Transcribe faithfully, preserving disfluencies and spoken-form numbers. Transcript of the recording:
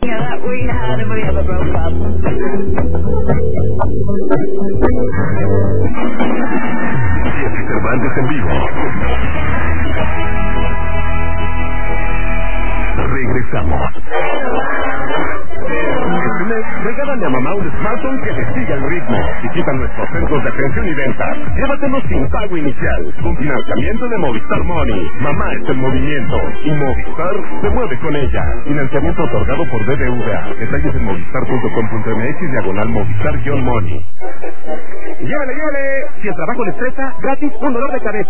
Yeah, that we had and we ever broke up. Jesse Cervantes en vivo. Regresamos. Este mes, regálale a mamá un smartphone que le siga el ritmo y quita nuestros centros de atención y venta. Llévatelo sin pago inicial, con financiamiento de Movistar Money. Mamá está en movimiento y Movistar se mueve con ella. Financiamiento otorgado por B B V A. Detalles en movistar punto com punto m x diagonal Movistar-Money. Llévele, llévele. Si el trabajo le estresa, gratis un dolor de cabeza.